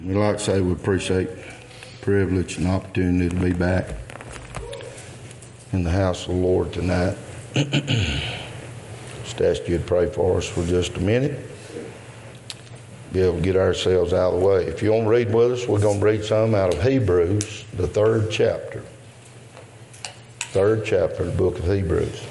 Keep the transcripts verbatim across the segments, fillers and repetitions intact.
We'd like to say we appreciate the privilege and opportunity to be back in the house of the Lord tonight. Just ask you to pray for us for just a minute. Be able to get ourselves out of the way. If you want to read with us, we're going to read some out of Hebrews, the third chapter. Third chapter of the book of Hebrews.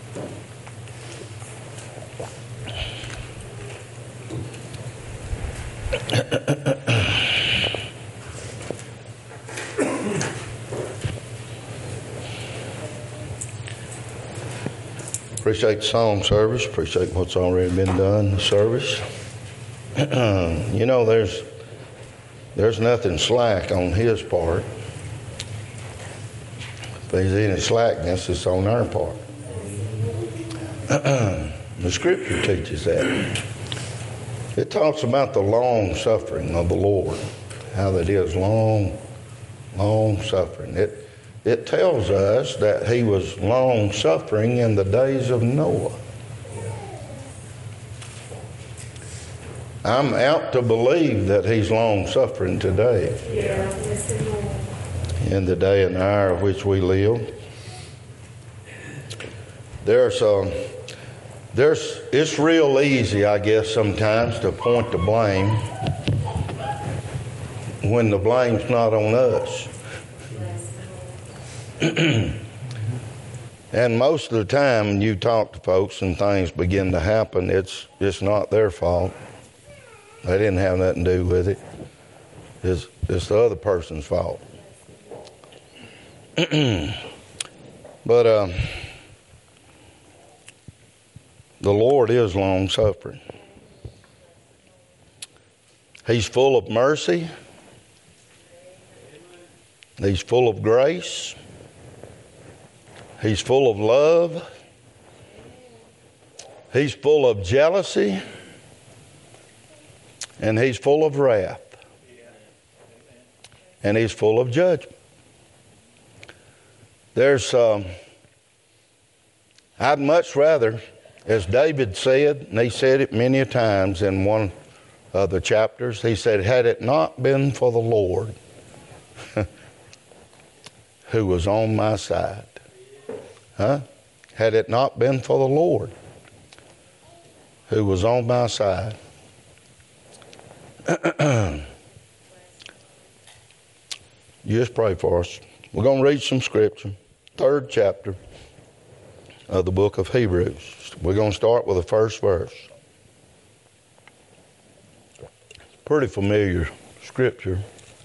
Appreciate the song service. Appreciate what's already been done in the service. You know, there's there's nothing slack on his part. If there's any slackness, it's on our part. The Scripture teaches that. It talks about the long suffering of the Lord, how that is long, long suffering. It It tells us that he was long suffering in the days of Noah. I'm out to believe that he's long suffering today. In the day and hour of which we live. There's um, there's it's real easy, I guess, sometimes to point the blame when the blame's not on us. And most of the time when you talk to folks and things begin to happen, it's it's not their fault. They didn't have nothing to do with it. It's, it's the other person's fault. But um, the Lord is long-suffering. He's full of mercy. He's full of grace. He's full of love. He's full of jealousy. And he's full of wrath. And he's full of judgment. There's, um, I'd much rather, as David said, and he said it many a times in one of the chapters, he said, had it not been for the Lord who was on my side. Huh? Had it not been for the Lord who was on my side. You just pray for us. We're going to read some scripture. Third chapter of the book of Hebrews. We're going to start with the first verse. Pretty familiar scripture.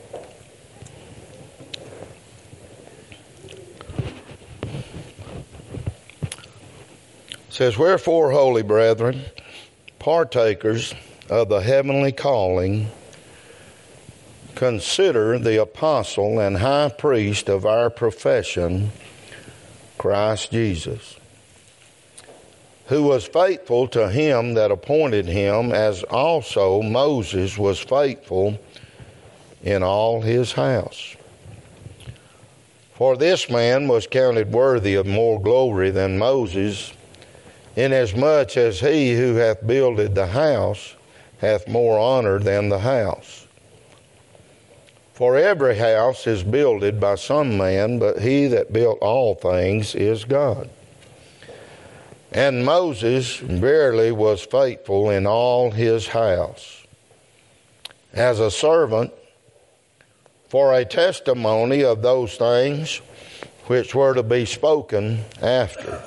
It says, wherefore, holy brethren, partakers of the heavenly calling, consider the apostle and high priest of our profession, Christ Jesus, who was faithful to him that appointed him, as also Moses was faithful in all his house. For this man was counted worthy of more glory than Moses, inasmuch as he who hath builded the house hath more honor than the house. For every house is builded by some man, but he that built all things is God. And Moses verily was faithful in all his house, as a servant for a testimony of those things which were to be spoken after.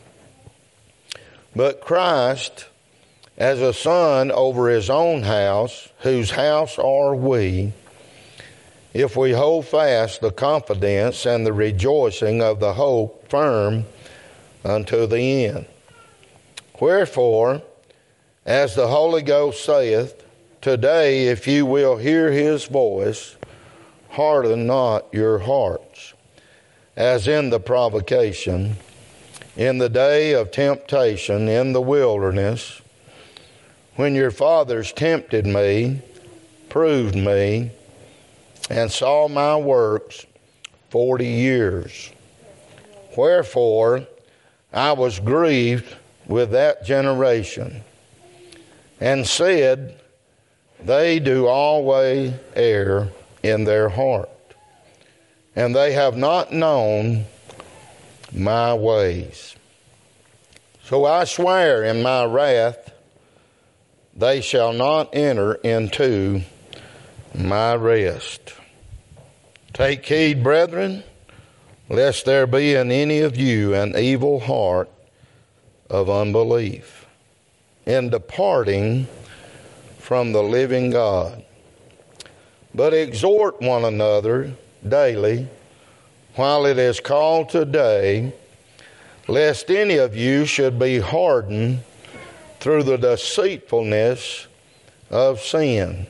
But Christ, as a son over his own house, whose house are we, if we hold fast the confidence and the rejoicing of the hope firm unto the end. Wherefore, as the Holy Ghost saith, today if you will hear his voice, harden not your hearts, as in the provocation, in the day of temptation in the wilderness, when your fathers tempted me, proved me, and saw my works forty years. Wherefore I was grieved with that generation, and said, they do always err in their heart, and they have not known my ways. So I swear in my wrath, they shall not enter into my rest. Take heed, brethren, lest there be in any of you an evil heart of unbelief, in departing from the living God. But exhort one another daily, while it is called today, lest any of you should be hardened through the deceitfulness of sin.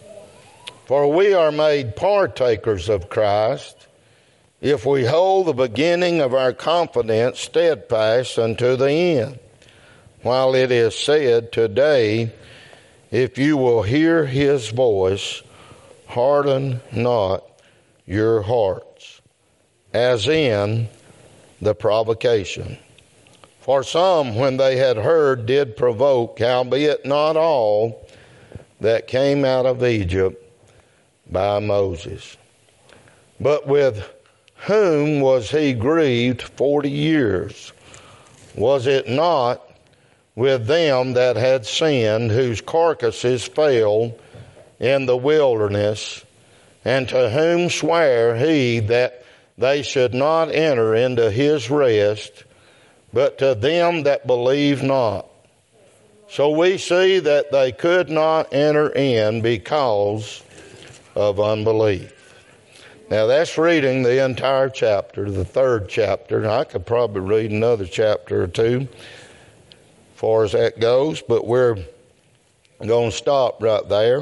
For we are made partakers of Christ, if we hold the beginning of our confidence steadfast unto the end. While it is said, today, if you will hear his voice, harden not your hearts, as in the provocation. For some, when they had heard, did provoke, howbeit not all that came out of Egypt by Moses. But with whom was he grieved forty years? Was it not with them that had sinned, whose carcasses fell in the wilderness, and to whom sware he that they should not enter into his rest, but to them that believe not? So we see that they could not enter in because of unbelief. Now that's reading the entire chapter, the third chapter. I could probably read another chapter or two as far as that goes, but we're going to stop right there.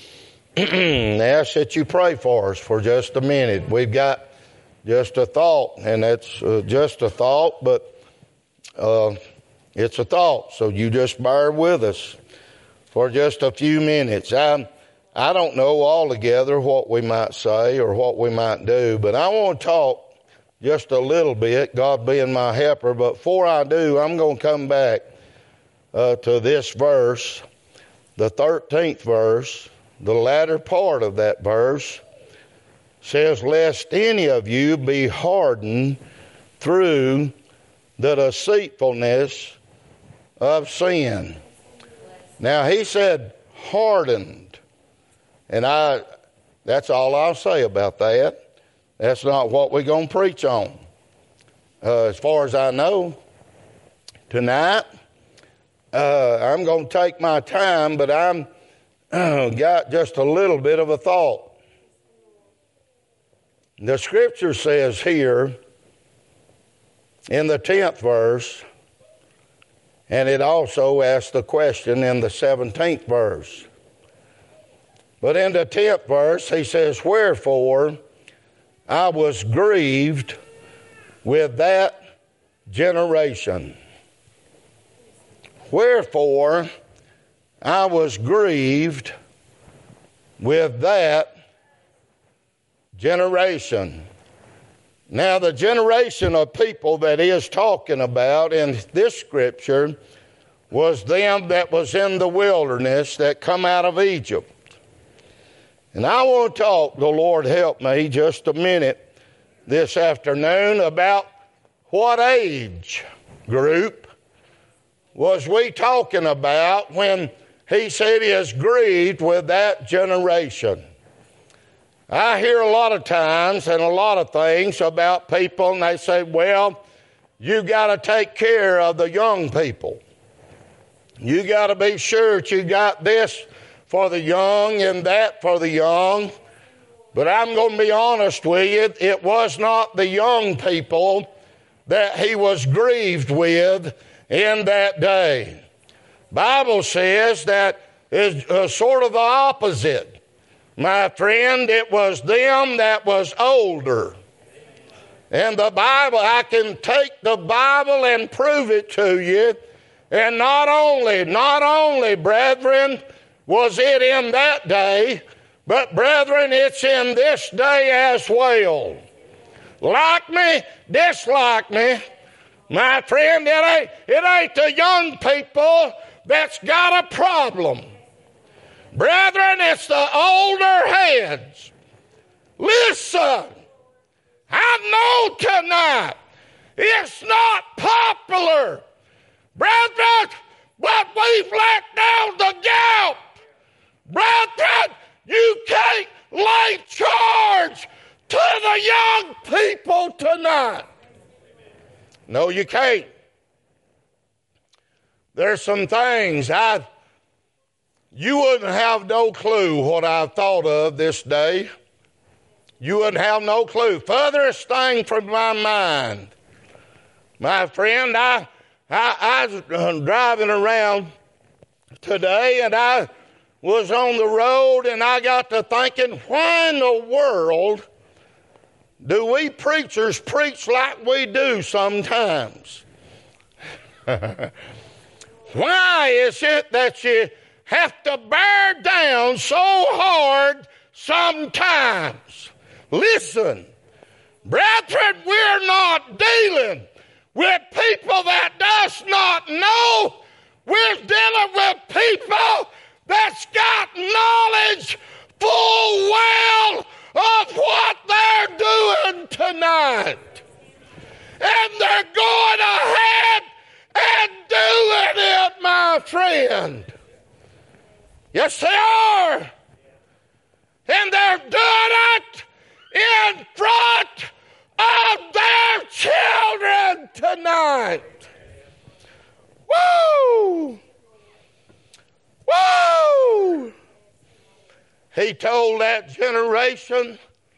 And ask that you pray for us for just a minute. We've got just a thought, and that's uh, just a thought, but uh, it's a thought, so you just bear with us for just a few minutes. I, I don't know altogether what we might say or what we might do, but I want to talk just a little bit, God being my helper. But before I do, I'm going to come back uh, to this verse, the thirteenth verse. The latter part of that verse says, lest any of you be hardened through the deceitfulness of sin. Now he said hardened, and I that's all I'll say about that. That's not what we're going to preach on. Uh, as far as I know, tonight, uh, I'm going to take my time, but I'm got just a little bit of a thought. The scripture says here in the tenth verse, and it also asks the question in the seventeenth verse. But in the tenth verse, he says, wherefore I was grieved with that generation. Wherefore I was grieved with that generation. Now, the generation of people that he is talking about in this scripture was them that was in the wilderness that come out of Egypt. And I want to talk, the Lord help me, just a minute this afternoon about what age group was we talking about when he said he is grieved with that generation. I hear a lot of times and a lot of things about people, and they say, well, you got to take care of the young people. You got to be sure that you got this for the young and that for the young. But I'm going to be honest with you, it was not the young people that he was grieved with in that day. Bible says that is uh, sort of the opposite. My friend, it was them that was older. And the Bible, I can take the Bible and prove it to you. And not only, not only, brethren, was it in that day, but brethren, it's in this day as well. Like me, dislike me, my friend, it ain't, it ain't the young people that's got a problem. Brethren, it's the older heads. Listen, I know tonight it's not popular, brethren, but we've let down the gap. Brethren, you can't lay charge to the young people tonight. No, you can't. There's some things I, you wouldn't have no clue what I've thought of this day. You wouldn't have no clue. Furthest thing from my mind, my friend, I, I, I was driving around today and I was on the road and I got to thinking, why in the world do we preachers preach like we do sometimes? Why is it that you have to bear down so hard sometimes? Listen, brethren, we're not dealing with people that does not know. We're dealing with people that's got knowledge full well of what they're doing tonight. And they're going ahead and doing it, my friend. Yes, they are. And they're doing it in front of their children tonight. Woo! Woo! He told that generation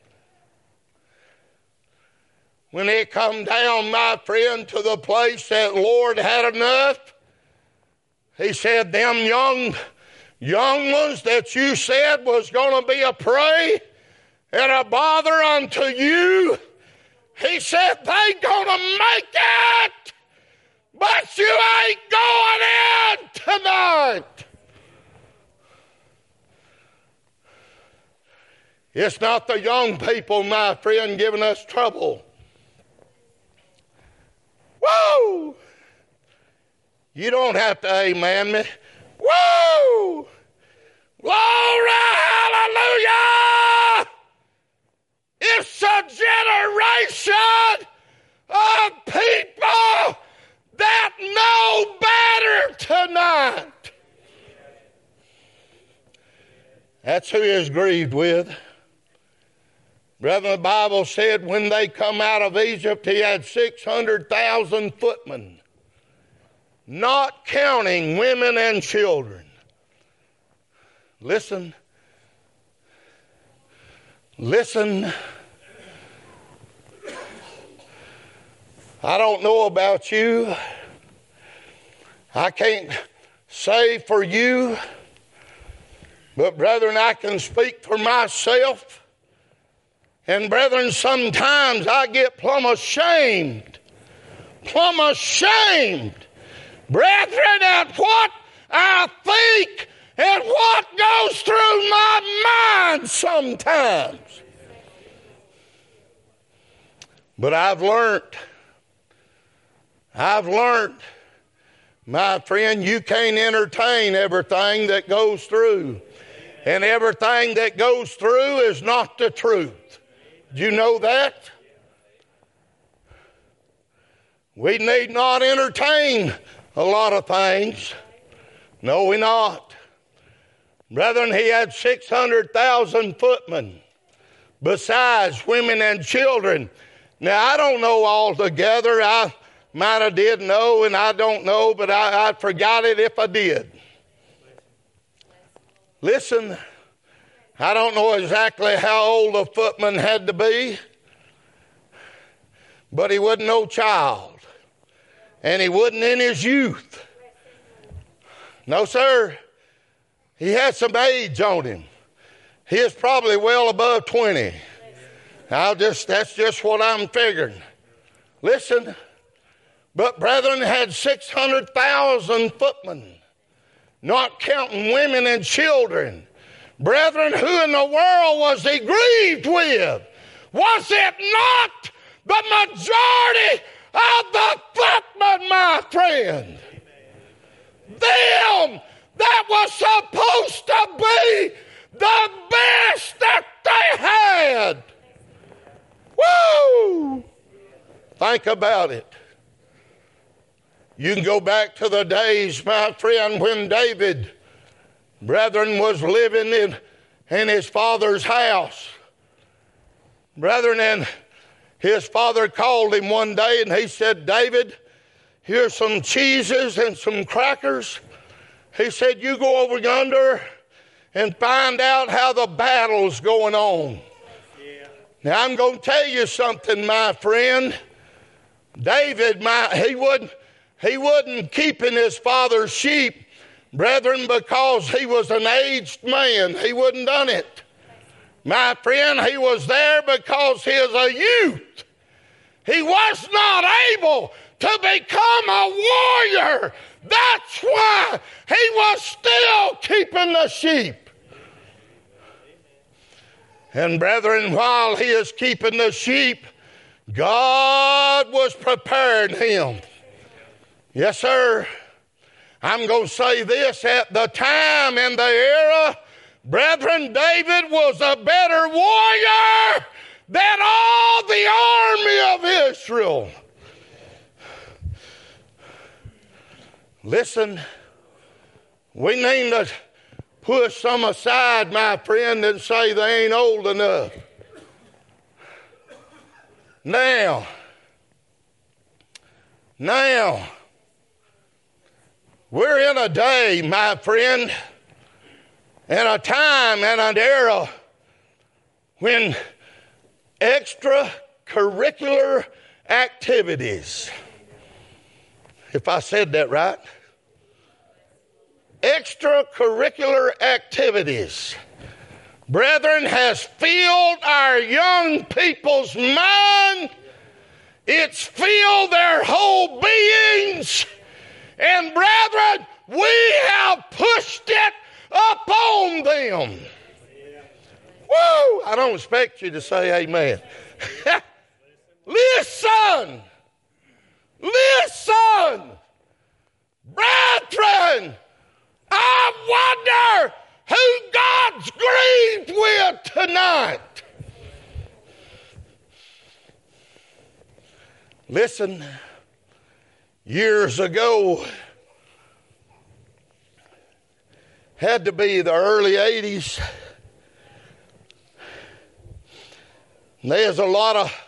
when it come down, my friend, to the place that Lord had enough, he said, them young, young ones that you said was going to be a prey and a bother unto you, he said, they going to make it, but you ain't going in tonight. It's not the young people, my friend, giving us trouble. Woo! You don't have to amen me. Woo! Glory, hallelujah! It's a generation of people that know better tonight. That's who is grieved with. Brethren, the Bible said when they come out of Egypt, he had six hundred thousand footmen, not counting women and children. Listen. Listen. I don't know about you. I can't say for you. But brethren, I can speak for myself. And brethren, sometimes I get plumb ashamed, plumb ashamed, brethren, at what I think and what goes through my mind sometimes. But I've learned, I've learned, my friend, you can't entertain everything that goes through. And everything that goes through is not the truth. Do you know that? We need not entertain a lot of things. No, we not. Brethren, he had six hundred thousand footmen, besides women and children. Now, I don't know altogether. I might have did know, and I don't know, but I, I forgot it if I did. Listen, I don't know exactly how old a footman had to be, but he wasn't no child, and he wasn't in his youth. No, sir. He had some age on him. He is probably well above twenty. I'll just, that's just what I'm figuring. Listen, but brethren had six hundred thousand footmen, not counting women and children. Brethren, who in the world was he grieved with? Was it not the majority of the footmen, my friend? Them that was supposed to be the best that they had. Woo! Think about it. You can go back to the days, my friend, when David, brethren, was living in, in his father's house. Brethren, and his father called him one day and he said, David, here's some cheeses and some crackers. He said, you go over yonder and find out how the battle's going on. Yeah. Now, I'm going to tell you something, my friend. David, my, he wouldn't, he wasn't keeping his father's sheep, brethren, because he was an aged man. He wouldn't done it. My friend, he was there because he is a youth. He was not able to become a warrior. That's why he was still keeping the sheep. And brethren, while he is keeping the sheep, God was preparing him. Yes, sir. I'm going to say this. At the time and the era, brethren, David was a better warrior than all the army of Israel. Listen, we need to push some aside, my friend, and say they ain't old enough. Now, now, we're in a day, my friend, and a time and an era when extracurricular activities, if I said that right, extracurricular activities, brethren, has filled our young people's mind. It's filled their whole beings. And brethren, we have pushed it upon them. Woo! I don't expect you to say amen. Listen! Listen! Brethren, I wonder who God's grieved with tonight. Listen, years ago, had to be the early eighties, there's a lot of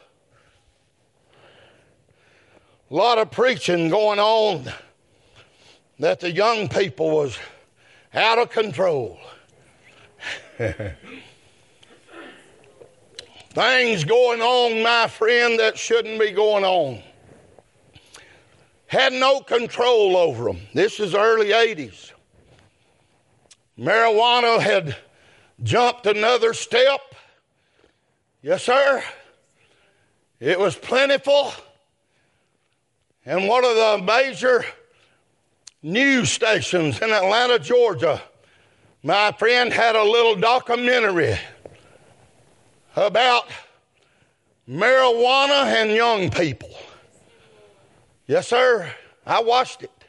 lot of preaching going on that the young people was out of control. Things going on, my friend, that shouldn't be going on. Had no control over them. This is early eighties. Marijuana had jumped another step. Yes, sir. It was plentiful. And one of the major news stations in Atlanta, Georgia, my friend, had a little documentary about marijuana and young people. Yes, sir. I watched it.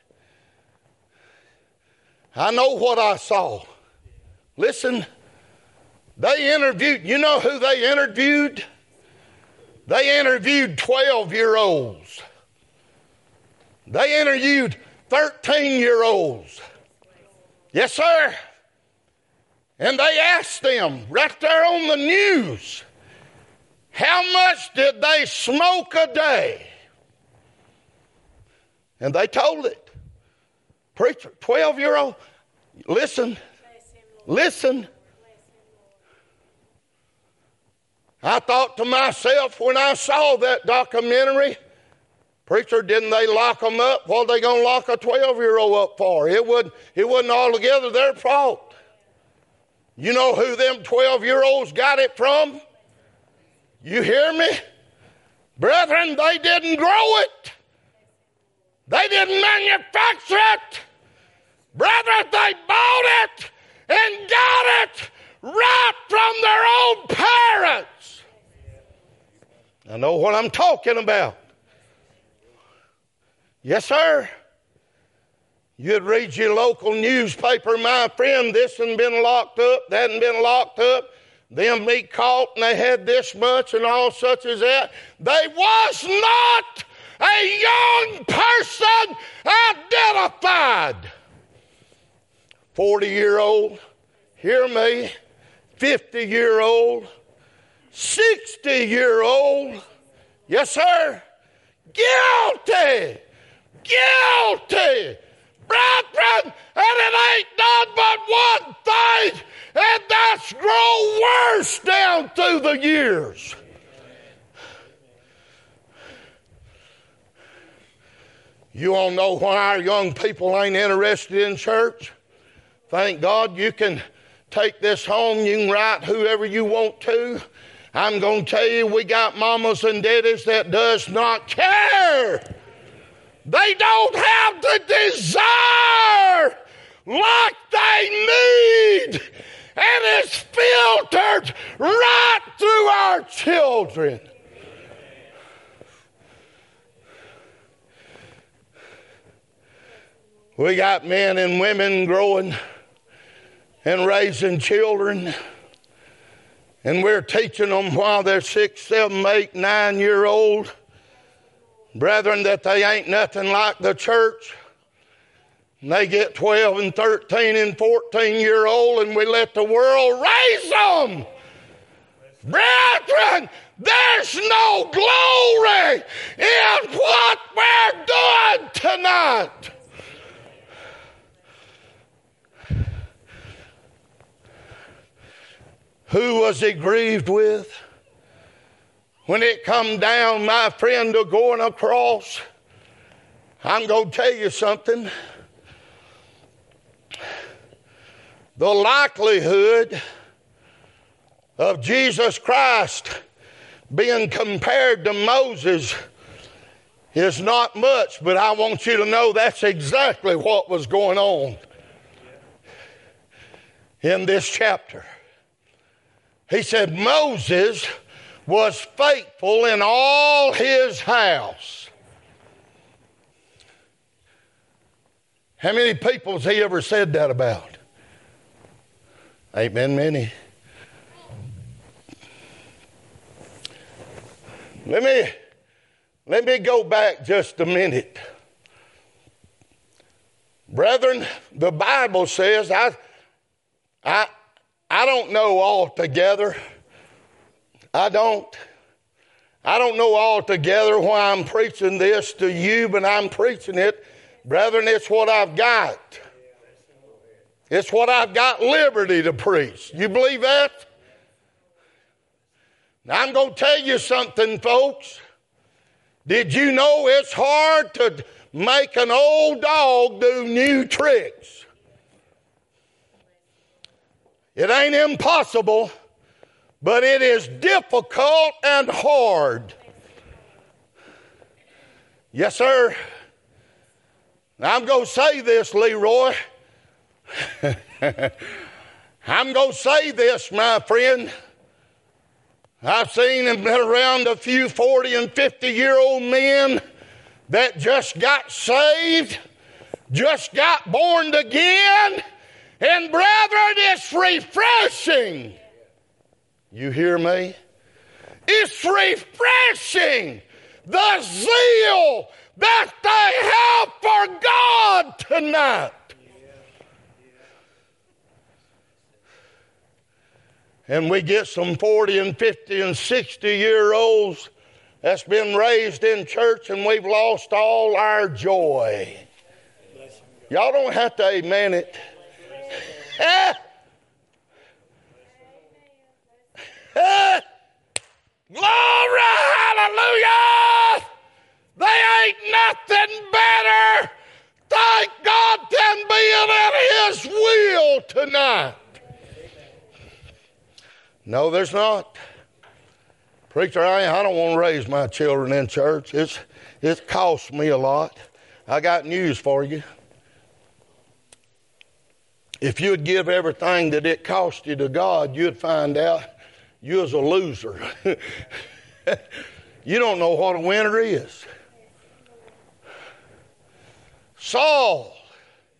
I know what I saw. Listen, they interviewed, you know who they interviewed? They interviewed twelve-year-olds. They interviewed thirteen-year-olds. Yes, sir. And they asked them right there on the news, how much did they smoke a day? And they told it. Preacher, twelve-year-old, listen, listen. I thought to myself when I saw that documentary, preacher, didn't they lock them up? What are they going to lock a twelve-year-old up for? It wasn't, it wasn't altogether their fault. You know who them twelve-year-olds got it from? You hear me? Brethren, they didn't grow it. They didn't manufacture it. Brethren, they bought it and got it right from their own parents. I know what I'm talking about. Yes, sir. You'd read your local newspaper, my friend, this hadn't been locked up, that hadn't been locked up, them be caught and they had this much and all such as that. They was not a young person identified. forty-year-old, hear me, fifty-year-old, sixty-year-old, yes, sir, guilty, guilty. Brethren, and it ain't done but one thing, and that's grow worse down through the years. You all know why our young people ain't interested in church? Thank God you can take this home. You can write whoever you want to. I'm going to tell you, we got mamas and daddies that does not care. They don't have the desire like they need. And it's filtered right through our children. We got men and women growing and raising children. And we're teaching them while they're six, seven, eight, nine year old. Brethren, that they ain't nothing like the church. And they get twelve and thirteen and fourteen year old and we let the world raise them. Brethren, there's no glory in what we're doing tonight. Who was he grieved with? When it come down, my friend, to going across, I'm going to tell you something. The likelihood of Jesus Christ being compared to Moses is not much, but I want you to know that's exactly what was going on in this chapter. He said Moses was faithful in all his house. How many people has he ever said that about? Ain't been many. Let me, let me go back just a minute. Brethren, the Bible says, I, I, I don't know altogether. I don't. I don't know altogether why I'm preaching this to you, but I'm preaching it. Brethren, it's what I've got. It's what I've got liberty to preach. You believe that? Now, I'm going to tell you something, folks. Did you know it's hard to make an old dog do new tricks? It ain't impossible, but it is difficult and hard. Yes, sir. Now, I'm going to say this, Leroy. I'm going to say this, my friend. I've seen and been around a few forty and fifty year old men that just got saved, just got born again, and brethren, it's refreshing. You hear me? It's refreshing, the zeal that they have for God tonight. And we get some forty and fifty and sixty year olds that's been raised in church and we've lost all our joy. Y'all don't have to amen it. Eh? Eh? Glory, hallelujah! They ain't nothing better, thank God, than being in His will tonight. No, there's not. Preacher, I, I don't want to raise my children in church. It's, it costs me a lot. I got news for you. If you'd give everything that it cost you to God, you'd find out you was a loser. You don't know what a winner is. Saul,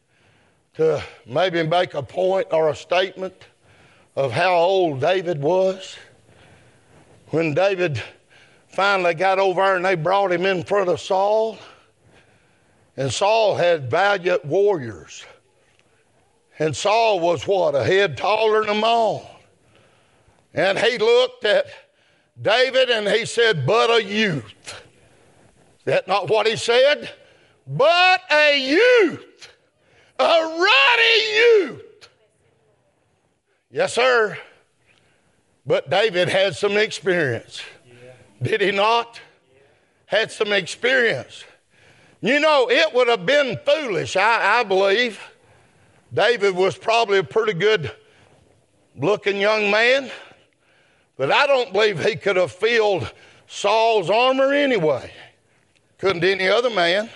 to maybe make a point or a statement of how old David was. When David finally got over there and they brought him in front of Saul, and Saul had valiant warriors. And Saul was what? A head taller than them all. And he looked at David and he said, but a youth. Is that not what he said? But a youth. A ruddy youth. Yes, sir. But David had some experience. Yeah. Did he not? Yeah. Had some experience. You know, it would have been foolish, I, I believe. David was probably a pretty good looking young man, but I don't believe he could have filled Saul's armor anyway. Couldn't any other man.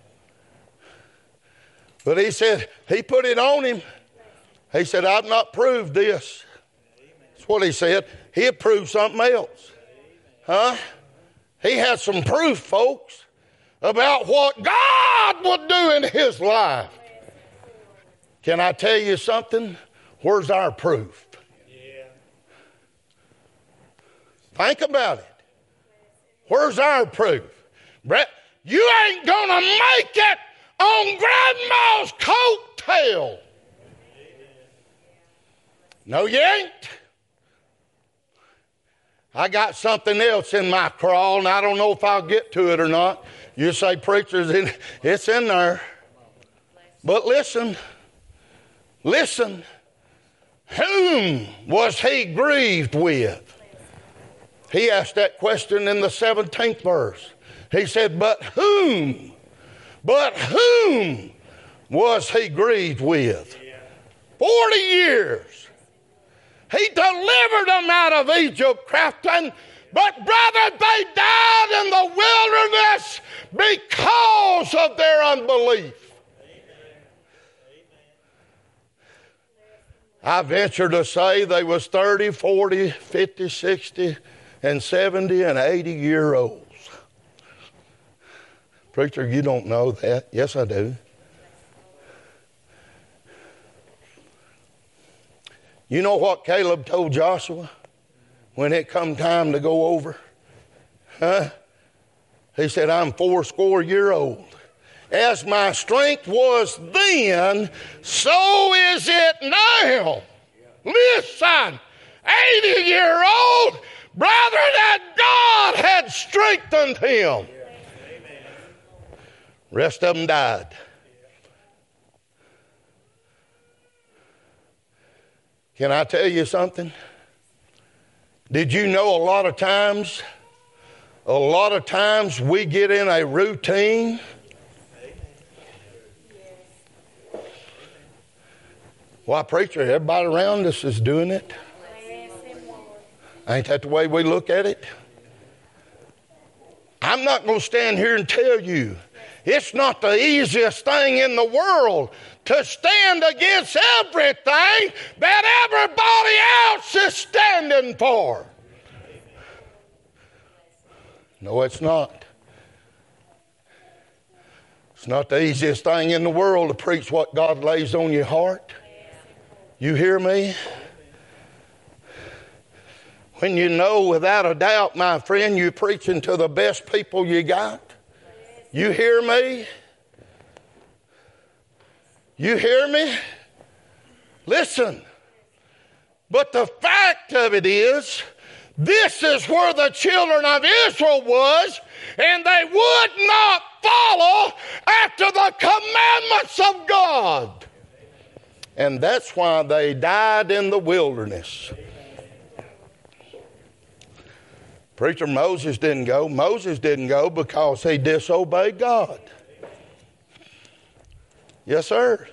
But he said, he put it on him. He said, I've not proved this. That's what he said. He had proved something else. Huh? He had some proof, folks, about what God would do in his life. Can I tell you something? Where's our proof? Yeah. Think about it. Where's our proof? Brett, you ain't gonna make it on Grandma's coattail. No, you ain't. I got something else in my crawl, and I don't know if I'll get to it or not. You say, preacher's in, it's in there. But listen, listen. Whom was he grieved with? He asked that question in the seventeenth verse. He said, but whom? But whom was he grieved with? Forty years. He delivered them out of Egypt, Crafton. But brother, they died in the wilderness because of their unbelief. I venture to say they was thirty, forty, fifty, sixty, and seventy, and eighty year olds. Preacher, you don't know that. Yes, I do. You know what Caleb told Joshua when it come time to go over? Huh? He said, I'm fourscore year old. As my strength was then, so is it now. Listen, eighty year old, brother, that God had strengthened him. Rest of them died. Can I tell you something? Did you know a lot of times, a lot of times we get in a routine? Why, preacher, everybody around us is doing it. Ain't that the way we look at it? I'm not going to stand here and tell you it's not the easiest thing in the world to stand against everything that everybody else is standing for. No, it's not. It's not the easiest thing in the world to preach what God lays on your heart. You hear me? When you know without a doubt, my friend, you're preaching to the best people you got. You hear me? You hear me? Listen. But the fact of it is, this is where the children of Israel was, and they would not follow after the commandments of God. And that's why they died in the wilderness. Preacher, Moses didn't go. Moses didn't go because he disobeyed God. Yes, sir.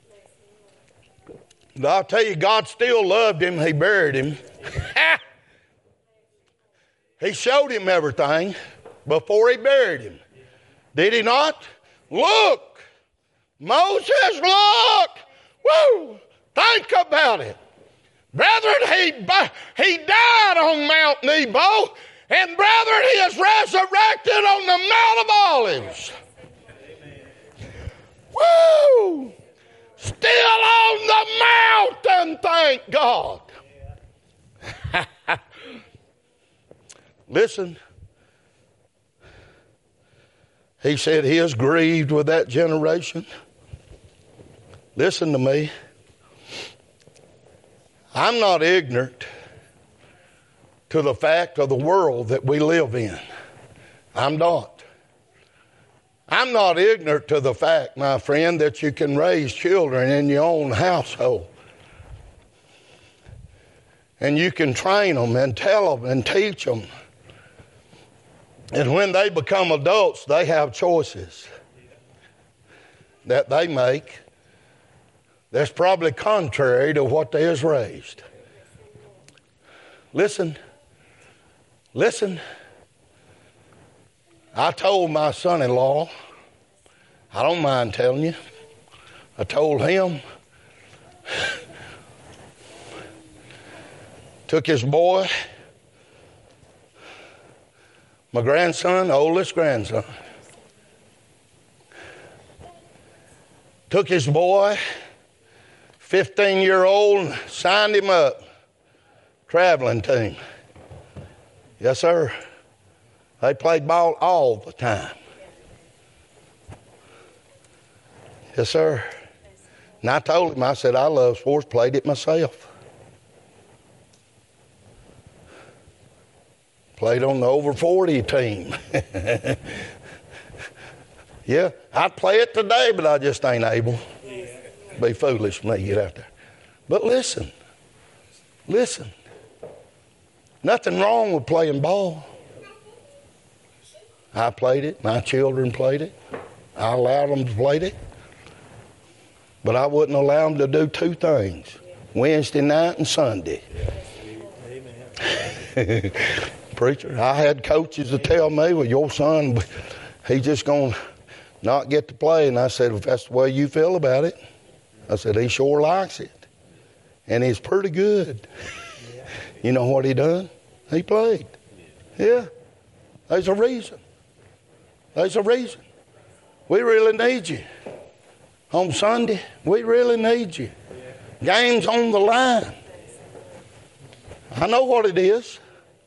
But I'll tell you, God still loved him. He buried him. He showed him everything before he buried him. Did he not? Look. Moses, look. Woo. Think about it. Brethren, he, he died on Mount Nebo. And brethren, he is resurrected on the Mount of Olives. Amen. Woo! Still on the mountain, thank God. Listen. He said he is grieved with that generation. Listen to me. I'm not ignorant to the fact of the world that we live in. I'm not. I'm not ignorant to the fact, my friend, that you can raise children in your own household. And you can train them and tell them and teach them. And when they become adults, they have choices that they make that's probably contrary to what they was raised. Listen. Listen. I told my son-in-law, I don't mind telling you, I told him, took his boy, my grandson, oldest grandson, took his boy, fifteen-year-old, signed him up, traveling team. Yes, sir. They played ball all the time. Yes, sir. And I told him, I said, I love sports, played it myself. Played on the over forty team. Yeah, I'd play it today, but I just ain't able. It'd be foolish for me to get out there. But listen, listen. Nothing wrong with playing ball. I played it. My children played it. I allowed them to play it. But I wouldn't allow them to do two things, Wednesday night and Sunday. Amen. Preacher, I had coaches to tell me, well, your son, he's just going to not get to play. And I said, if that's the way you feel about it, I said, he sure likes it. And he's pretty good. You know what he done? He played. Yeah. There's a reason. There's a reason. We really need you. On Sunday, we really need you. Game's on the line. I know what it is.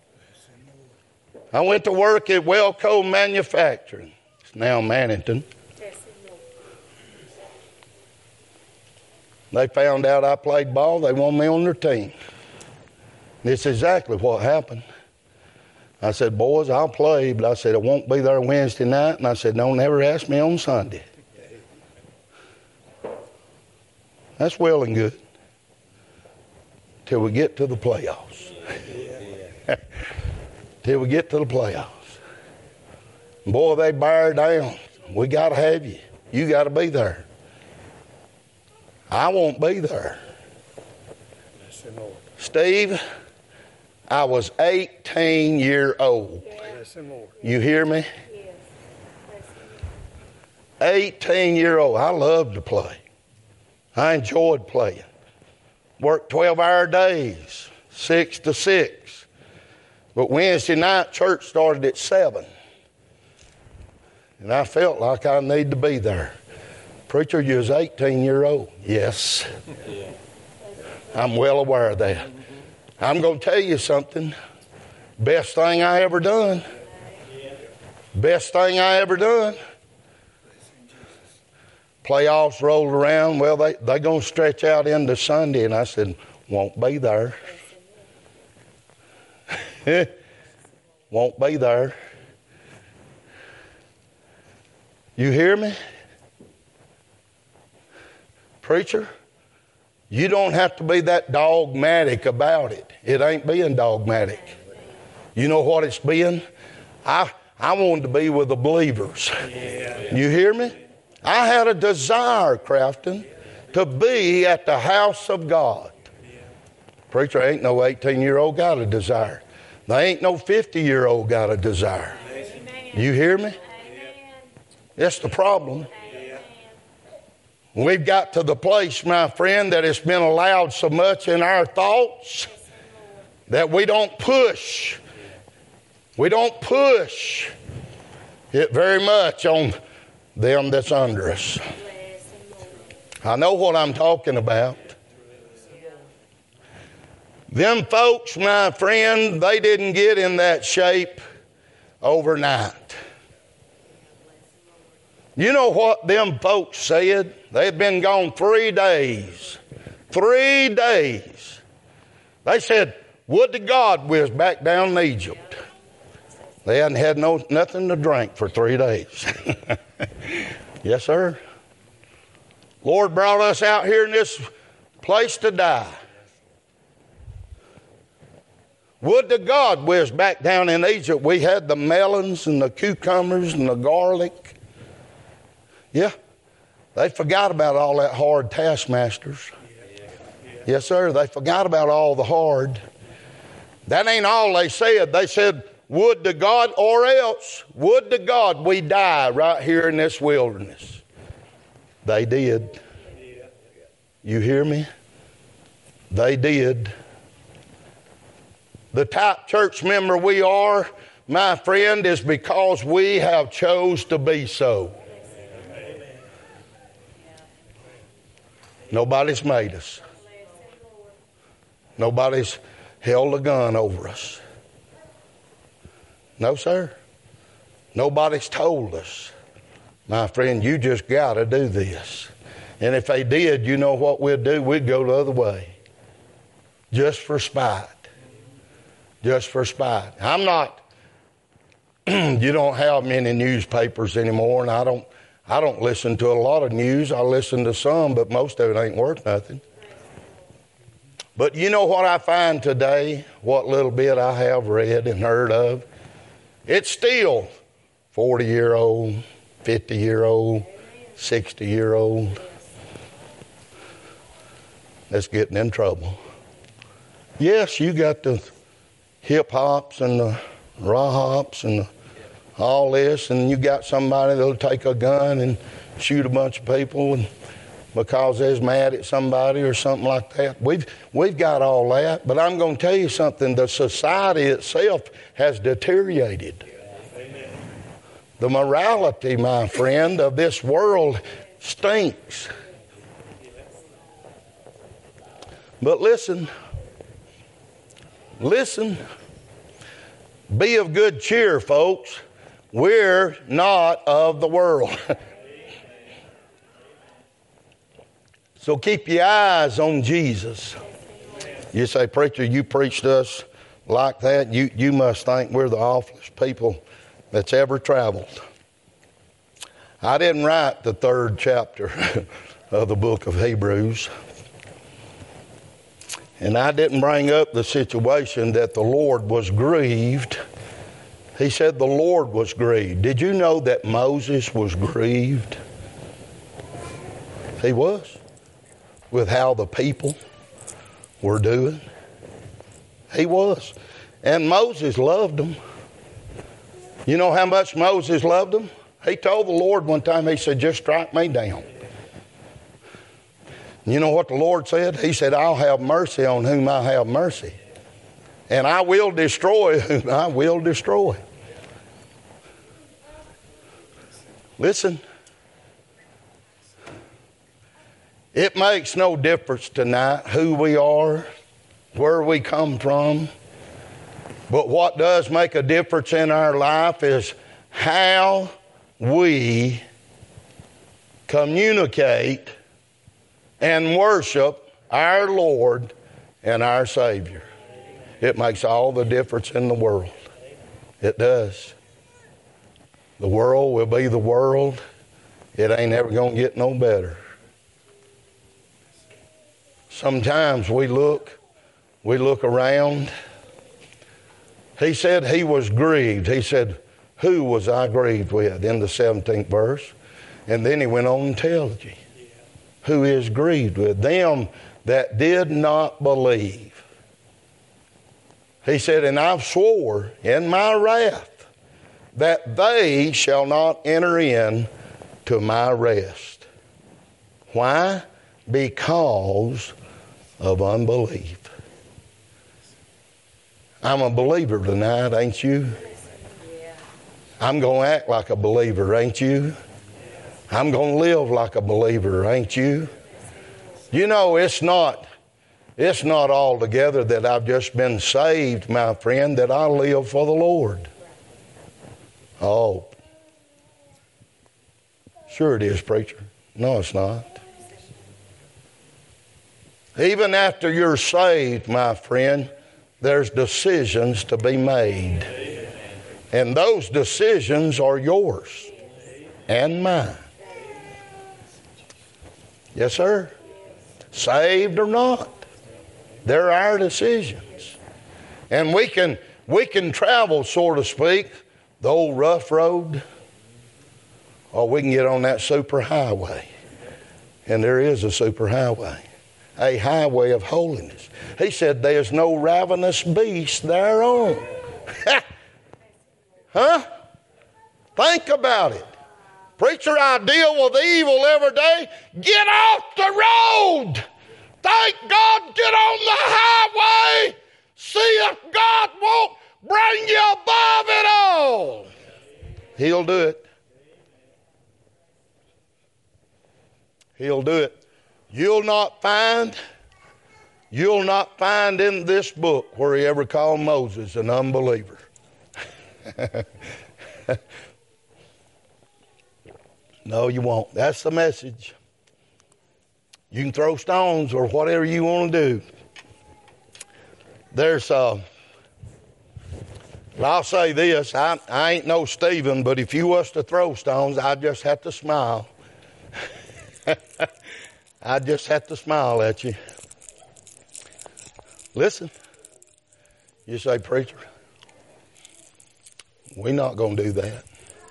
I went to work at Wellco Manufacturing. It's now Mannington. They found out I played ball. They want me on their team. This is exactly what happened. I said, boys, I'll play, but I said, I won't be there Wednesday night. And I said, don't ever ask me on Sunday. That's well and good. Till we get to the playoffs. Till we get to the playoffs. Boy, they bear down. We got to have you. You got to be there. I won't be there. Steve, I was eighteen years old. You hear me? eighteen years old. I loved to play. I enjoyed playing. Worked twelve-hour days, six to six. But Wednesday night, church started at seven. And I felt like I needed to be there. Preacher, you was eighteen years old. Yes. I'm well aware of that. I'm going to tell you something. Best thing I ever done. Best thing I ever done. Playoffs rolled around. Well, they they going to stretch out into Sunday. And I said, won't be there. Won't be there. You hear me? Preacher, you don't have to be that dogmatic about it. It ain't being dogmatic. You know what it's being? I I wanted to be with the believers. You hear me? I had a desire, Crafton, to be at the house of God. Preacher, ain't no eighteen-year-old got a desire. There ain't no fifty-year-old got a desire. You hear me? That's the problem. We've got to the place, my friend, that it's been allowed so much in our thoughts that we don't push. We don't push it very much on them that's under us. I know what I'm talking about. Them folks, my friend, they didn't get in that shape overnight. You know what them folks said? They'd been gone three days. Three days. They said, would to God we was back down in Egypt. They hadn't had no nothing to drink for three days. Yes, sir. Lord brought us out here in this place to die. Would to God we was back down in Egypt. We had the melons and the cucumbers and the garlic. Yeah. They forgot about all that hard taskmasters. Yes, sir. They forgot about all the hard. That ain't all they said. They said, would to God, or else, would to God we die right here in this wilderness. They did. You hear me? They did. The type church member we are, my friend, is because we have chose to be so. Nobody's made us. Nobody's held a gun over us. No, sir. Nobody's told us, my friend, you just got to do this. And if they did, you know what we'd do? We'd go the other way. Just for spite. Just for spite. I'm not, you don't have many newspapers anymore, and I don't, I don't listen to a lot of news. I listen to some, but most of it ain't worth nothing. But you know what I find today, what little bit I have read and heard of? It's still forty-year-old, fifty-year-old, sixty-year-old that's getting in trouble. Yes, you got the hip-hops and the raw-hops and the, all this, and you got somebody that'll take a gun and shoot a bunch of people and, because they're mad at somebody or something like that. We've, we've got all that, but I'm going to tell you something. The society itself has deteriorated. Amen. The morality, my friend, of this world stinks. But listen, listen, be of good cheer, folks. We're not of the world. So keep your eyes on Jesus. You say, preacher, you preached us like that. You, you must think we're the awfulest people that's ever traveled. I didn't write the third chapter of the book of Hebrews. And I didn't bring up the situation that the Lord was grieved. He said the Lord was grieved. Did you know that Moses was grieved? He was. With how the people were doing. He was. And Moses loved them. You know how much Moses loved them? He told the Lord one time, he said, just strike me down. You know what the Lord said? He said, I'll have mercy on whom I have mercy. And I will destroy whom I will destroy. Listen. It makes no difference tonight who we are, where we come from. But what does make a difference in our life is how we communicate and worship our Lord and our Savior. It makes all the difference in the world. It does. The world will be the world. It ain't ever going to get no better. Sometimes we look, we look around. He said he was grieved. He said, who was I grieved with in the seventeenth verse? And then he went on and tells you who is grieved with. Them that did not believe. He said, and I've swore in my wrath that they shall not enter in to my rest. Why? Because of unbelief. I'm a believer tonight, ain't you? I'm going to act like a believer, ain't you? I'm going to live like a believer, ain't you? You know, it's not, it's not altogether that I've just been saved, my friend, that I live for the Lord. Oh, sure it is, preacher. No, it's not. Even after you're saved, my friend, there's decisions to be made. And those decisions are yours and mine. Yes, sir. Saved or not, they're our decisions. And we can we can travel, so to speak, the old rough road, or we can get on that super highway. And there is a super highway, a highway of holiness. He said there's no ravenous beast thereon. Huh? Think about it. Preacher, I deal with evil every day. Get off the road. Thank God, get on the highway. See if God won't bring you above it all. He'll do it. He'll do it. You'll not find, you'll not find in this book where he ever called Moses an unbeliever. No, you won't. That's the message. You can throw stones or whatever you want to do. There's, uh, well, I'll say this. I, I ain't no Stephen, but if you was to throw stones, I'd just have to smile. I'd just have to smile at you. Listen. You say, preacher, we're not going to do that.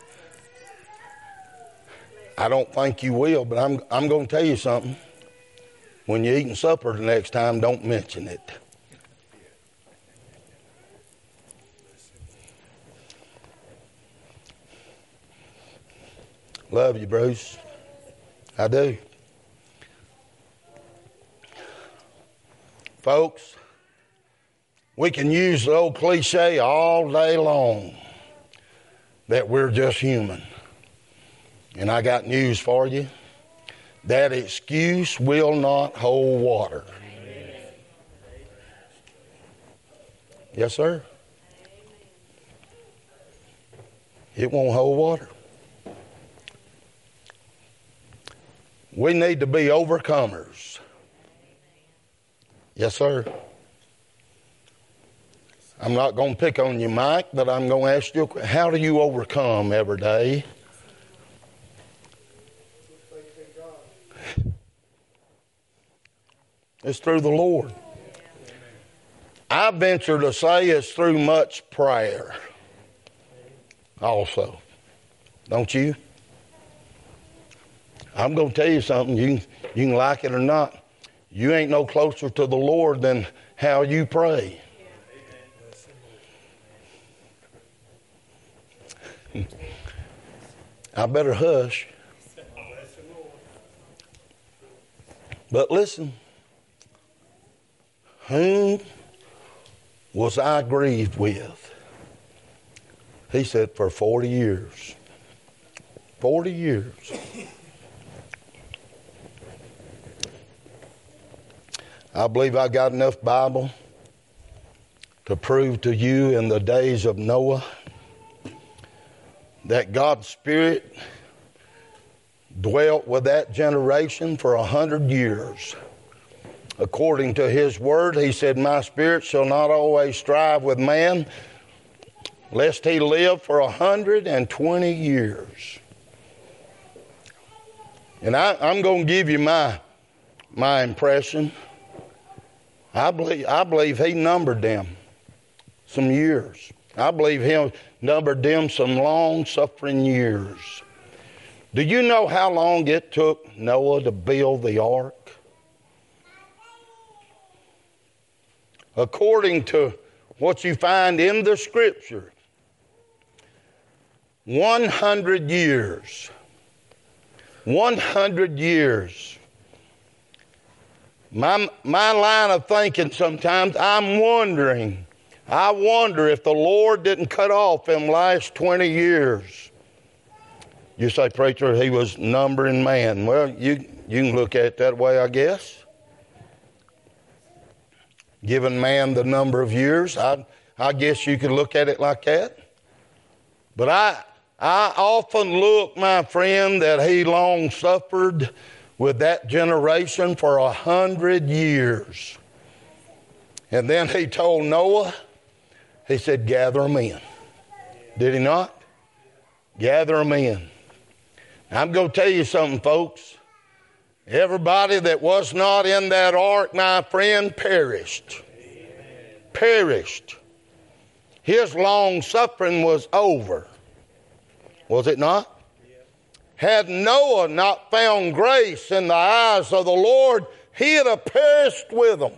I don't think you will, but I'm I'm going to tell you something. When you're eating supper the next time, don't mention it. Love you, Bruce. I do. Folks, we can use the old cliche all day long that we're just human. And I got news for you. That excuse will not hold water. Amen. Yes, sir. It won't hold water. We need to be overcomers. Yes, sir. I'm not going to pick on you, Mike, but I'm going to ask you, how do you overcome every day? It's through the Lord. I venture to say it's through much prayer also. Don't you? I'm going to tell you something. You can, you can like it or not. You ain't no closer to the Lord than how you pray. I better hush. But listen. Whom was I grieved with? He said, for forty years. forty years. I believe I got enough Bible to prove to you in the days of Noah that God's Spirit dwelt with that generation for a hundred years. According to his word, he said, my spirit shall not always strive with man, lest he live for a hundred and twenty years. And I, I'm going to give you my, my impression. I believe, I believe he numbered them some years. I believe he numbered them some long-suffering years. Do you know how long it took Noah to build the ark? According to what you find in the Scripture, one hundred years. one hundred years. My, my line of thinking sometimes, I'm wondering, I wonder if the Lord didn't cut off them last twenty years. You say, preacher, he was numbering man. Well, you, you can look at it that way, I guess. given man the number of years. I, I guess you could look at it like that. But I, I often look, my friend, that he long suffered with that generation for a hundred years. And then he told Noah, he said, gather them in. Did he not? Gather them in. I'm going to tell you something, folks. Everybody that was not in that ark, my friend, perished. Amen. Perished. His long suffering was over. Was it not? Yeah. Had Noah not found grace in the eyes of the Lord, he'd have perished with them.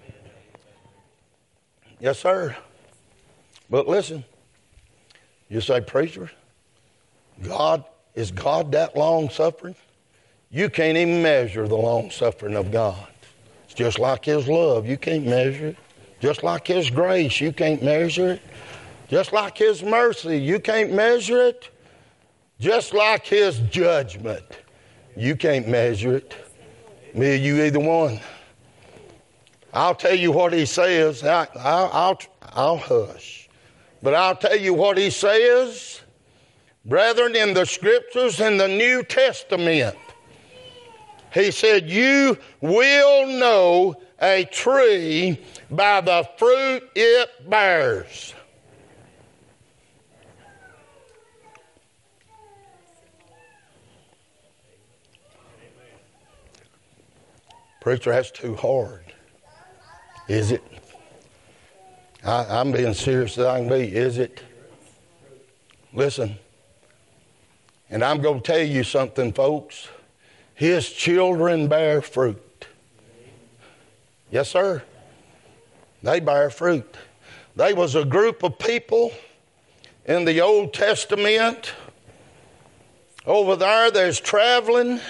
Yes, sir. But listen, you say, preacher, God, is God that long suffering? You can't even measure the long suffering of God. It's just like his love. You can't measure it. Just like his grace. You can't measure it. Just like his mercy. You can't measure it. Just like his judgment. You can't measure it. Me or you, either one. I'll tell you what he says. I, I, I'll, I'll hush. But I'll tell you what he says. Brethren, in the scriptures in the New Testament, he said, you will know a tree by the fruit it bears. Preacher, that's too hard. Is it? I, I'm being serious as I can be. Is it? Listen. And I'm going to tell you something, folks. His children bear fruit. Yes, sir. They bear fruit. There was a group of people in the Old Testament. Over there, there's traveling.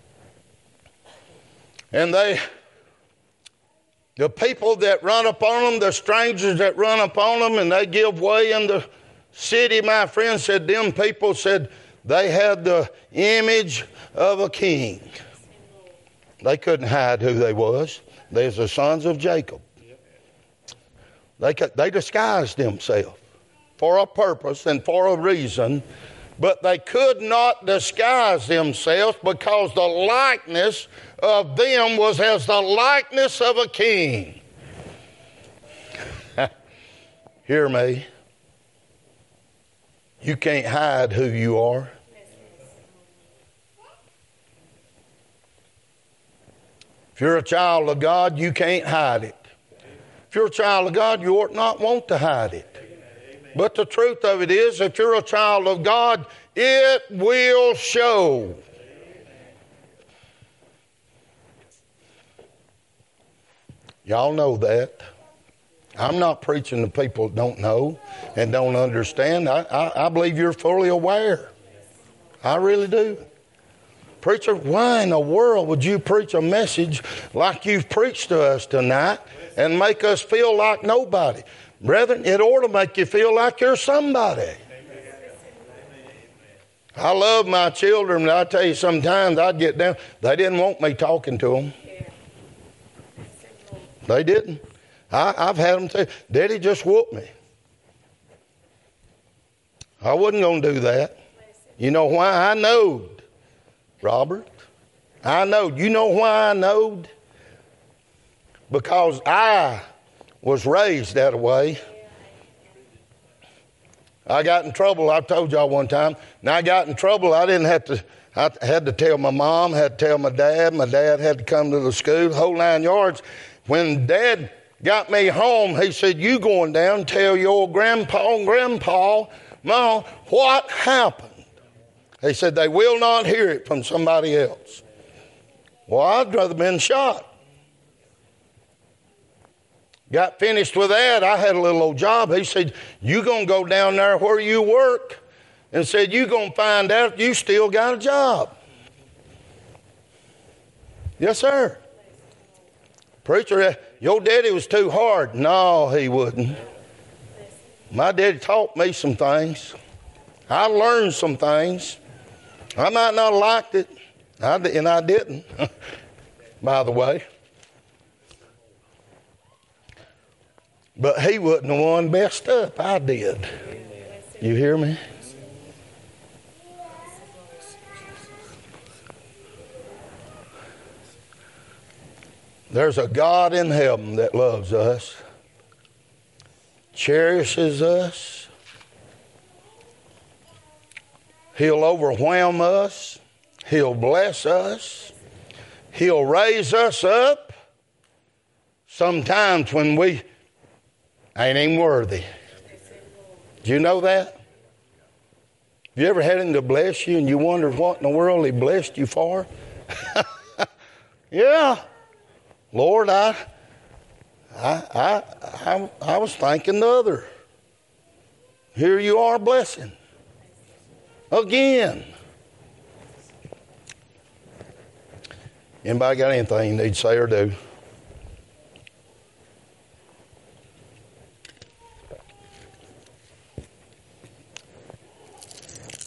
And they, the people that run upon them, the strangers that run upon them, and they give way in the city, my friend said, them people said, they had the image of a king. They couldn't hide who they was. They was the sons of Jacob. They could, they disguised themselves for a purpose and for a reason, but they could not disguise themselves because the likeness of them was as the likeness of a king. Hear me. You can't hide who you are. If you're a child of God, you can't hide it. If you're a child of God, you ought not want to hide it. But the truth of it is, if you're a child of God, it will show. Y'all know that. I'm not preaching to people that don't know and don't understand. I, I, I believe you're fully aware. I really do. Preacher, why in the world would you preach a message like you've preached to us tonight and make us feel like nobody? Brethren, it ought to make you feel like you're somebody. I love my children, but I tell you, sometimes I'd get down. They didn't want me talking to them. They didn't. I, I've had them say, Daddy just whooped me. I wasn't going to do that. You know why? I knowed, Robert. I knowed. You know why I knowed? Because I was raised that way. I got in trouble. I told y'all one time. And I got in trouble. I didn't have to. I had to tell my mom. Had to tell my dad. My dad had to come to the school. The whole nine yards. When Dad got me home, he said, "You going down and tell your grandpa and grandpa, Mom, what happened?" He said, "They will not hear it from somebody else." Well, I'd rather been shot. Got finished with that. I had a little old job. He said, "You going to go down there where you work," and said, "You going to find out you still got a job." Yes, sir. Preacher, your daddy was too hard. No, he wouldn't. My daddy taught me some things. I learned some things. I might not have liked it, I, and I didn't, by the way. But he wasn't the one messed up. I did. You hear me? There's a God in heaven that loves us, cherishes us. He'll overwhelm us. He'll bless us. He'll raise us up sometimes when we ain't even worthy. Do you know that? Have you ever had him to bless you and you wondered what in the world he blessed you for? Yeah. Lord, I, I, I, I, I was thanking the other. Here you are blessing. Again. Anybody got anything you need to say or do?